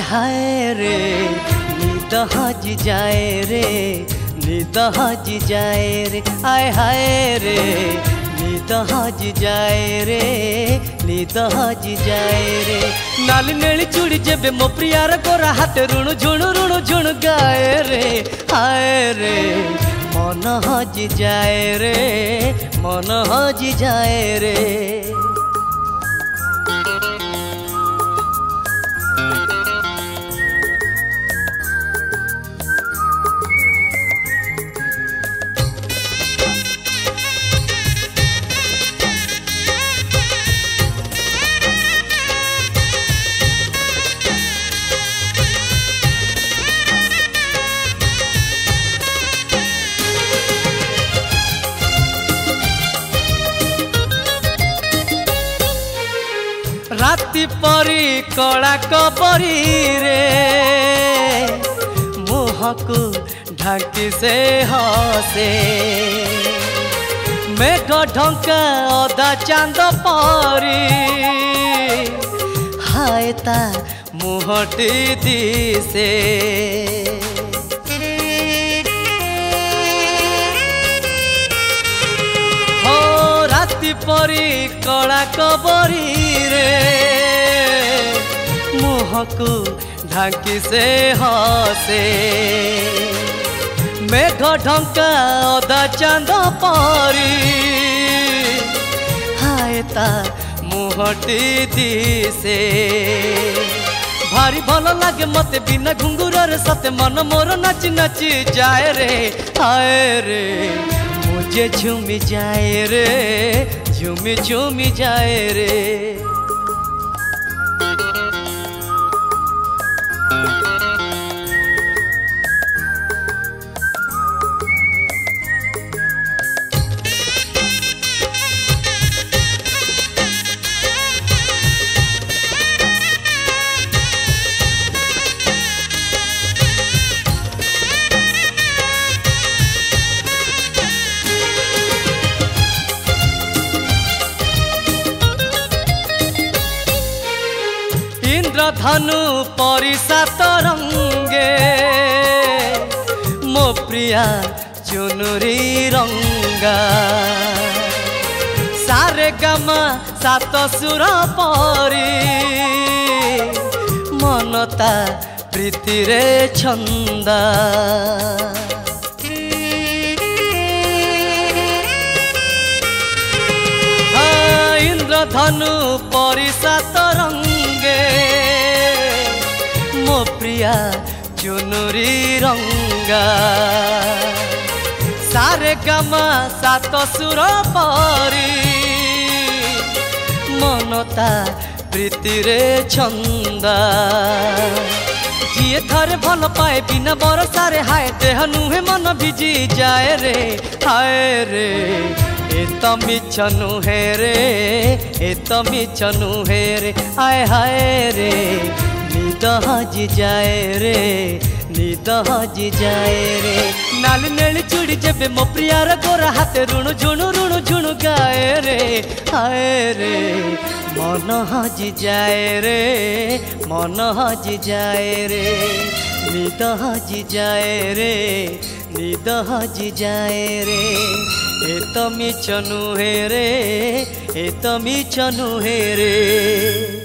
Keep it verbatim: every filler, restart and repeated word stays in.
हाय रे नींद हज जाए रे नींद हज जाए रे आय हाय रे नींद हज जाए रे नींद हज जाए रे नाली नेली चूड़ी जेबे मो प्रियार गोरा हाथ रुणु झुणु रुणु झुणु गाए रे हाय रे मन हज जाए रे मन हज जाए रे। राति परी कड़ा कबरी रे मुह को ढांकी से हसे मेघ ढंका अदा चांद परी हाय ता मुहटी दिसे राति परी कड़ा कबरी रे मुह को ढांकी से हसे मेघ ढंका अदा चांद परी हाय ता मुहटी दिसे भारी भल लगे मते बिना घुंगुर सते मन मोर नाची नाची जाए रे हाय रे मुझे झूमी जाए रे झूमी झूमी जाए रे। इंद्रधनु परिसा तरंगे मो प्रिया चुनुरी रंगा सारे गामा सात सुर परी मनता प्रीति रे छंदा इंद्रधनु परिसा तरंगे मो प्रिया चुनुरी रंगा सारे गामा सात सुर परी मनता प्रीति रे छंदा जिए थरे भल पाए बिना बरसारे हाय देह नुहे मन भिजी जाए रे हाय रे ए तो मिछ नुहे रे ए तो मिछ नुहे रे आय हाय रे नींद हज जाए रे नींद हज जाए रे नाली नेली चूड़ी जेबे मो प्रियार गोरा हाथ रुणु झुणु रुणु झुणु गाए रे हाय रे मन हज जाए रे मन हज जाए रे नींद हज जाए रे नींद हज जाए रे ए तो मिछ नुहे रे ए तो मिछ नुहे रे।